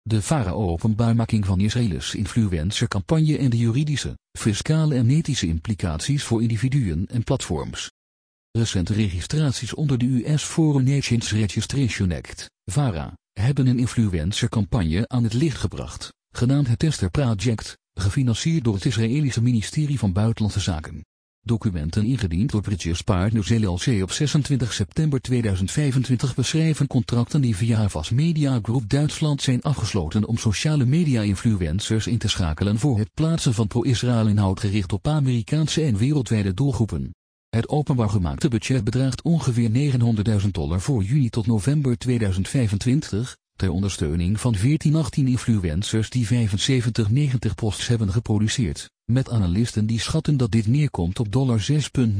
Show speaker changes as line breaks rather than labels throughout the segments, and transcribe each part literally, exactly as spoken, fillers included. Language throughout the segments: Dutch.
De VARA-openbaarmaking van Israëls influencercampagne en de juridische, fiscale en ethische implicaties voor individuen en platforms. Recente registraties onder de U S Foreign Agents Registration Act, VARA, hebben een influencercampagne aan het licht gebracht, genaamd het Tester Project, gefinancierd door het Israëlische ministerie van Buitenlandse Zaken. Documenten ingediend door Bridges Partners L L C op zesentwintig september tweeduizend vijfentwintig beschrijven contracten die via Havas Media Group Duitsland zijn afgesloten om sociale media-influencers in te schakelen voor het plaatsen van pro-Israël inhoud gericht op Amerikaanse en wereldwijde doelgroepen. Het openbaar gemaakte budget bedraagt ongeveer negenhonderdduizend dollar voor juni tot november tweeduizend vijfentwintig, ter ondersteuning van veertien achttien influencers die vijfenzeventig negentig posts hebben geproduceerd, met analisten die schatten dat dit neerkomt op zes komma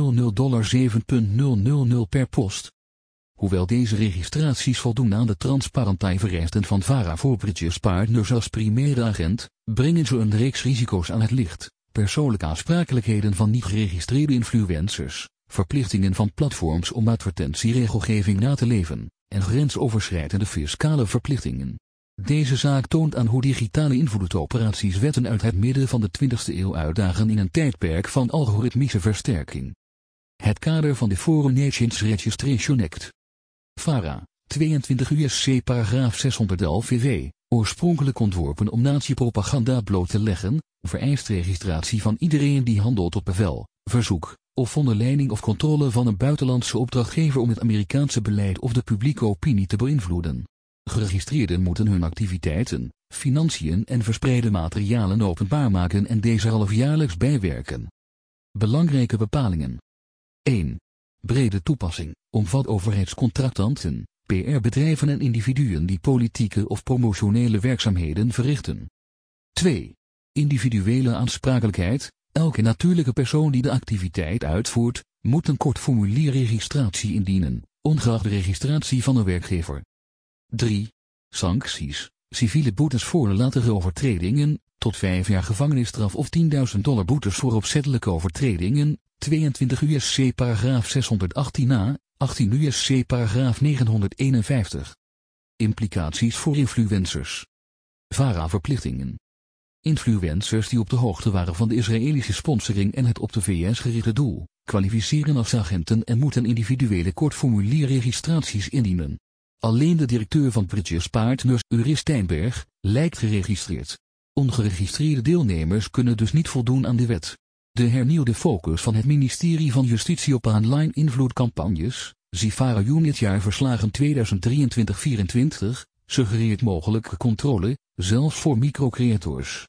nul zeven komma nul per post. Hoewel deze registraties voldoen aan de transparantievereisten van VARA voor Bridges Partners als primaire agent, brengen ze een reeks risico's aan het licht. Persoonlijke aansprakelijkheden van niet geregistreerde influencers, verplichtingen van platforms om advertentieregelgeving na te leven, en grensoverschrijdende fiscale verplichtingen. Deze zaak toont aan hoe digitale invloedoperaties wetten uit het midden van de twintigste eeuw uitdagen in een tijdperk van algoritmische versterking. Het kader van de Foreign Agents Registration Act. VARA, tweeëntwintig U S C paragraaf zeshonderdelf V W, oorspronkelijk ontworpen om nazi-propaganda bloot te leggen, vereist registratie van iedereen die handelt op bevel, verzoek, of onder leiding of controle van een buitenlandse opdrachtgever om het Amerikaanse beleid of de publieke opinie te beïnvloeden. Geregistreerden moeten hun activiteiten, financiën en verspreide materialen openbaar maken en deze halfjaarlijks bijwerken. Belangrijke bepalingen. één. Brede toepassing, omvat overheidscontractanten, P R-bedrijven en individuen die politieke of promotionele werkzaamheden verrichten. twee. Individuele aansprakelijkheid, elke natuurlijke persoon die de activiteit uitvoert, moet een kort formulier registratie indienen, ongeacht de registratie van een werkgever. drie. Sancties, civiele boetes voor nalatige overtredingen, tot vijf jaar gevangenisstraf of tienduizend dollar boetes voor opzettelijke overtredingen, tweeëntwintig U S C paragraaf zeshonderdachttien a, achttien U S C paragraaf negenhonderdeenenvijftig. Implicaties voor influencers. VARA-verplichtingen. Influencers die op de hoogte waren van de Israëlische sponsoring en het op de V S gerichte doel, kwalificeren als agenten en moeten individuele kortformulierregistraties indienen. Alleen de directeur van Bridges Partners, Uri Steinberg, lijkt geregistreerd. Ongeregistreerde deelnemers kunnen dus niet voldoen aan de wet. De hernieuwde focus van het ministerie van Justitie op online invloedcampagnes, zie VARA Unit jaarverslagen tweeduizend drieëntwintig vierentwintig, suggereert mogelijke controle, zelfs voor microcreators.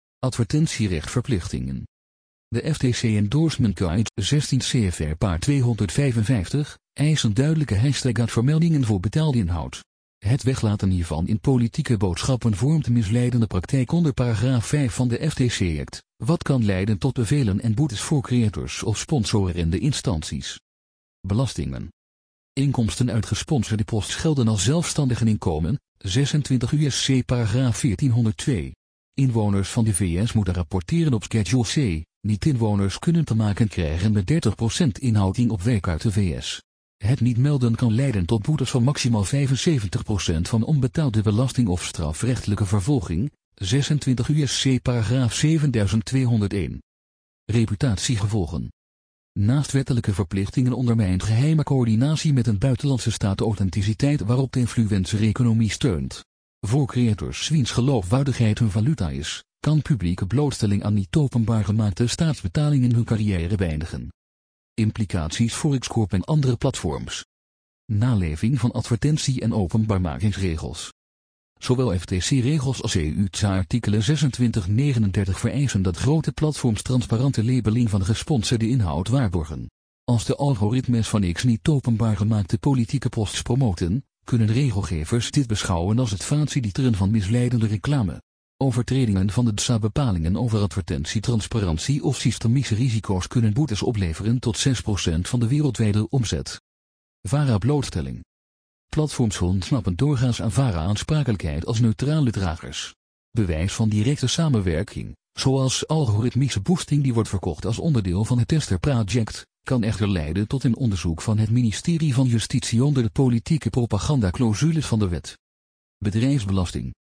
Advertentierechtverplichtingen. De F T C Endorsement Guide zestien C F R paar tweehonderdvijfenvijftig eist een duidelijke hashtag-vermeldingen voor betaalde inhoud. Het weglaten hiervan in politieke boodschappen vormt een misleidende praktijk onder paragraaf vijf van de F T C Act, wat kan leiden tot bevelen en boetes voor creators of sponsorerende instanties. Belastingen. Inkomsten uit gesponsorde posts gelden als zelfstandigen inkomen, zesentwintig U S C paragraaf veertienhonderdtwee. Inwoners van de V S moeten rapporteren op Schedule C, niet-inwoners kunnen te maken krijgen met dertig procent inhouding op werk uit de V S. Het niet melden kan leiden tot boetes van maximaal vijfenzeventig procent van onbetaalde belasting of strafrechtelijke vervolging, zesentwintig U S C paragraaf zevenduizend tweehonderdéén. Reputatiegevolgen. Naast wettelijke verplichtingen ondermijnt geheime coördinatie met een buitenlandse staat de authenticiteit waarop de influencer-economie steunt. Voor creators wiens geloofwaardigheid hun valuta is, kan publieke blootstelling aan niet openbaar gemaakte staatsbetalingen hun carrière beëindigen. Implicaties voor X-Corp en andere platforms. Naleving van advertentie- en openbaarmakingsregels. Zowel F T C-regels als E U T S A-artikelen zesentwintig negenendertig vereisen dat grote platforms transparante labeling van gesponsorde inhoud waarborgen. Als de algoritmes van X niet openbaar gemaakte politieke posts promoten, kunnen regelgevers dit beschouwen als het faciliteren van misleidende reclame. Overtredingen van de D S A-bepalingen over advertentietransparantie of systemische risico's kunnen boetes opleveren tot zes procent van de wereldwijde omzet. VARA-blootstelling. Platforms ontsnappen doorgaans aan VARA-aansprakelijkheid als neutrale dragers. Bewijs van directe samenwerking, zoals algoritmische boosting die wordt verkocht als onderdeel van het Tester Project, kan echter leiden tot een onderzoek van het ministerie van Justitie onder de politieke propagandaclausules van de wet. Bedrijfsbelasting.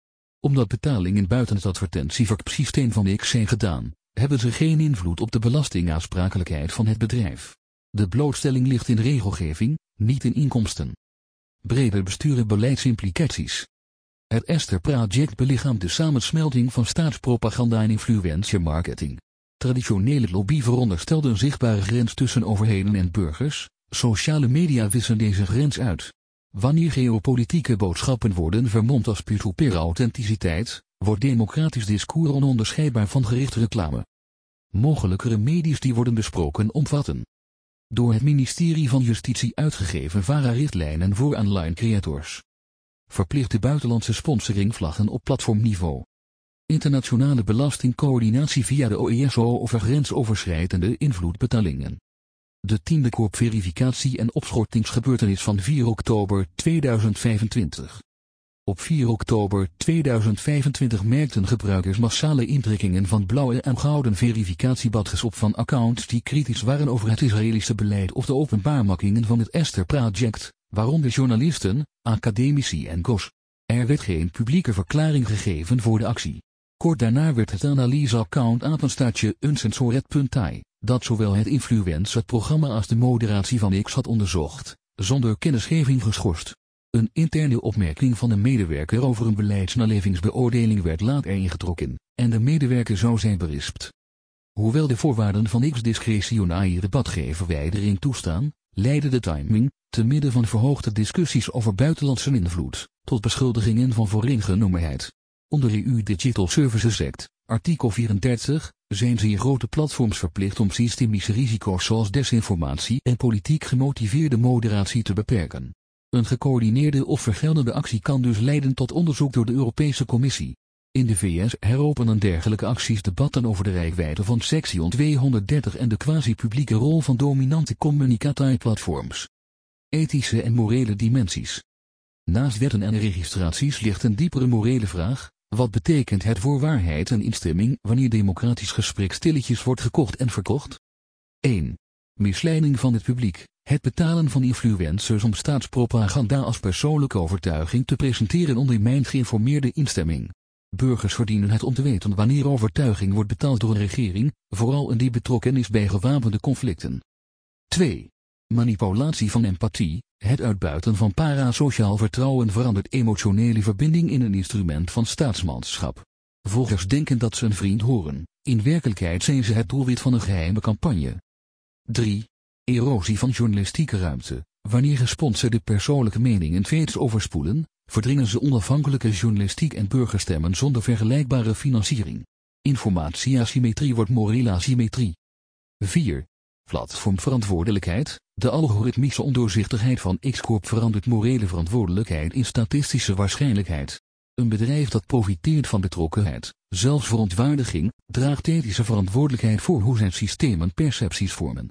Omdat betalingen buiten het advertentieverkoopsysteem van X zijn gedaan, hebben ze geen invloed op de belastingaansprakelijkheid van het bedrijf. De blootstelling ligt in regelgeving, niet in inkomsten. Breder bestuur en beleidsimplicaties. Het Esther Project belichaamt de samensmelting van staatspropaganda en influencer marketing. Traditionele lobby veronderstelde een zichtbare grens tussen overheden en burgers. Sociale media wissen deze grens uit. Wanneer geopolitieke boodschappen worden vermomd als peer-to-peer authenticiteit, wordt democratisch discours ononderscheidbaar van gerichte reclame. Mogelijke remedies die worden besproken omvatten: door het ministerie van Justitie uitgegeven V A R A-richtlijnen voor online creators. Verplichte buitenlandse sponsoring vlaggen op platformniveau. Internationale belastingcoördinatie via de O E S O over grensoverschrijdende invloedbetalingen. De tiende koopverificatie en opschortingsgebeurtenis van vier oktober tweeduizend vijfentwintig. Op vier oktober tweeduizend vijfentwintig merkten gebruikers massale intrekkingen van blauwe en gouden verificatiebadges op van accounts die kritisch waren over het Israëlische beleid of de openbaarmakingen van het Esther Project, waaronder journalisten, academici en G O S. Er werd geen publieke verklaring gegeven voor de actie. Kort daarna werd het analyseaccount apenstaartje uncensored punt i, dat zowel het influencerprogramma als de moderatie van X had onderzocht, zonder kennisgeving geschorst. Een interne opmerking van een medewerker over een beleidsnalevingsbeoordeling werd later ingetrokken, en de medewerker zou zijn berispt. Hoewel de voorwaarden van X discretionaire badgeverwijdering toestaan, leidde de timing, te midden van verhoogde discussies over buitenlandse invloed, tot beschuldigingen van vooringenomenheid. Onder E U Digital Services Act, artikel vierendertig, zijn zeer grote platforms verplicht om systemische risico's zoals desinformatie en politiek gemotiveerde moderatie te beperken. Een gecoördineerde of vergeldende actie kan dus leiden tot onderzoek door de Europese Commissie. In de V S heropenen dergelijke acties debatten over de reikwijdte van Section tweehonderddertig en de quasi-publieke rol van dominante communicatieplatforms. Ethische en morele dimensies. Naast wetten en registraties ligt een diepere morele vraag: wat betekent het voor waarheid en instemming wanneer democratisch gesprek stilletjes wordt gekocht en verkocht? één. Misleiding van het publiek. Het betalen van influencers om staatspropaganda als persoonlijke overtuiging te presenteren ondermijnt geïnformeerde instemming. Burgers verdienen het om te weten wanneer overtuiging wordt betaald door een regering, vooral indien betrokken is bij gewapende conflicten. twee. Manipulatie van empathie. Het uitbuiten van parasociaal vertrouwen verandert emotionele verbinding in een instrument van staatsmanschap. Volgers denken dat ze een vriend horen, in werkelijkheid zijn ze het doelwit van een geheime campagne. drie. Erosie van journalistieke ruimte. Wanneer gesponsorde persoonlijke meningen feeds overspoelen, verdringen ze onafhankelijke journalistiek en burgerstemmen zonder vergelijkbare financiering. Informatieasymmetrie wordt morele asymmetrie. vier. Platformverantwoordelijkheid. De algoritmische ondoorzichtigheid van X-Corp verandert morele verantwoordelijkheid in statistische waarschijnlijkheid. Een bedrijf dat profiteert van betrokkenheid, zelfs verontwaardiging, draagt ethische verantwoordelijkheid voor hoe zijn systemen percepties vormen.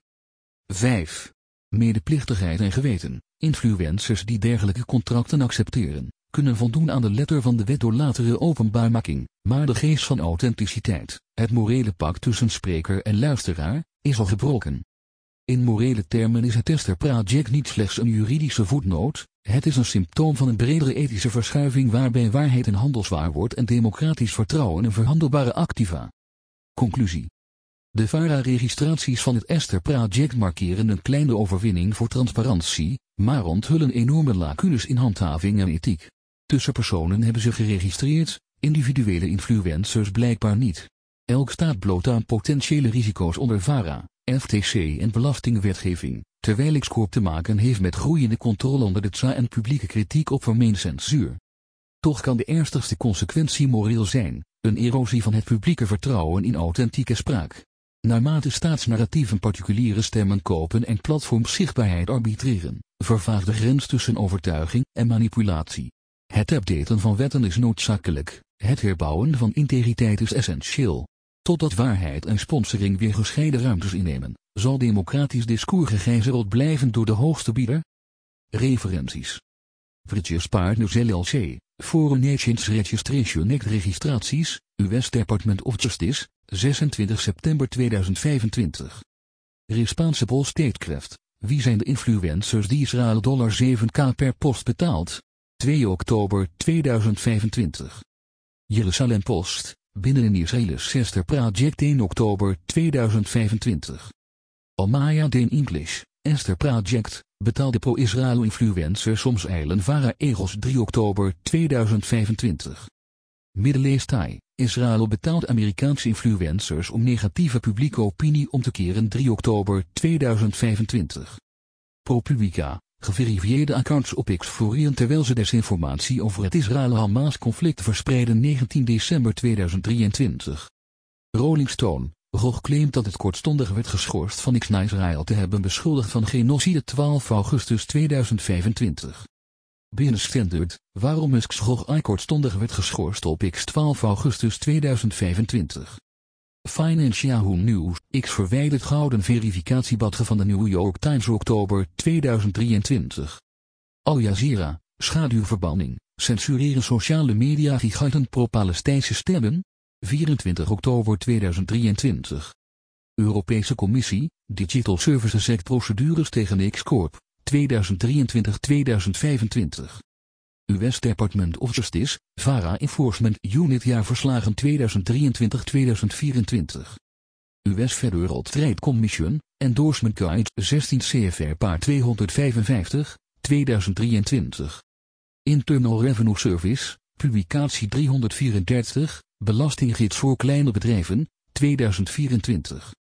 vijf. Medeplichtigheid en geweten. Influencers die dergelijke contracten accepteren, kunnen voldoen aan de letter van de wet door latere openbaarmaking, maar de geest van authenticiteit, het morele pact tussen spreker en luisteraar, is al gebroken. In morele termen is het Esther Project niet slechts een juridische voetnoot, het is een symptoom van een bredere ethische verschuiving waarbij waarheid een handelswaar wordt en democratisch vertrouwen een verhandelbare activa. Conclusie. De V A R A-registraties van het Esther Project markeren een kleine overwinning voor transparantie, maar onthullen enorme lacunes in handhaving en ethiek. Tussenpersonen hebben zich geregistreerd, individuele influencers blijkbaar niet. Elk staat bloot aan potentiële risico's onder V A R A, F T C en belastingwetgeving, terwijl X-Corp te maken heeft met groeiende controle onder de T S A en publieke kritiek op vermeende censuur. Toch kan de ernstigste consequentie moreel zijn, een erosie van het publieke vertrouwen in authentieke spraak. Naarmate staatsnarratieven particuliere stemmen kopen en platforms zichtbaarheid arbitreren, vervaagt de grens tussen overtuiging en manipulatie. Het updaten van wetten is noodzakelijk, het herbouwen van integriteit is essentieel. Totdat waarheid en sponsoring weer gescheiden ruimtes innemen, zal democratisch discours gegijzeld blijven door de hoogste bieder. Referenties. Bridges Partners L L C, Foreign Nations Registration Act registraties, U S Department of Justice, zesentwintig september tweeduizend vijfentwintig. Responsible Statecraft, wie zijn de influencers die Israël zeven k per post betaalt? twee oktober tweeduizend vijfentwintig. Jeruzalem Post, binnenin Israëlisch Esther Project één oktober tweeduizend vijfentwintig. Almaya Deen English, Esther Project, betaalde pro-Israël influencer soms eilen Vara Egels drie oktober tweeduizend vijfentwintig. Middle East Eye, Israël betaalt Amerikaanse influencers om negatieve publieke opinie om te keren drie oktober tweeduizend vijfentwintig. ProPublica, geverifieerde accounts op X floreren terwijl ze desinformatie over het Israël-Hamas-conflict verspreiden negentien december tweeduizend drieëntwintig. Rolling Stone, Gog claimt dat het kortstondig werd geschorst van X na Israël te hebben beschuldigd van genocide twaalf augustus tweeduizend vijfentwintig. Business Standard, waarom Musk's Gog kortstondig werd geschorst op X twaalf augustus tweeduizend vijfentwintig. Financial News, X verwijdert gouden verificatiebadge van de New York Times oktober tweeduizend drieëntwintig. Al Jazeera, schaduwverbanning, censureren sociale media giganten pro-Palestijnse stemmen? vierentwintig oktober tweeduizend drieëntwintig. Europese Commissie, Digital Services Act procedures tegen X-Corp, tweeduizend drieëntwintig tot tweeduizend vijfentwintig. U S Department of Justice, Vara Enforcement Unit jaarverslagen tweeduizend drieëntwintig tot tweeduizend vierentwintig. U S Federal Trade Commission, Endorsement Guide zestien C F R paar tweehonderdvijfenvijftig, tweeduizend drieëntwintig. Internal Revenue Service, publicatie driehonderdvierendertig, Belastinggids voor kleine bedrijven, tweeduizend vierentwintig.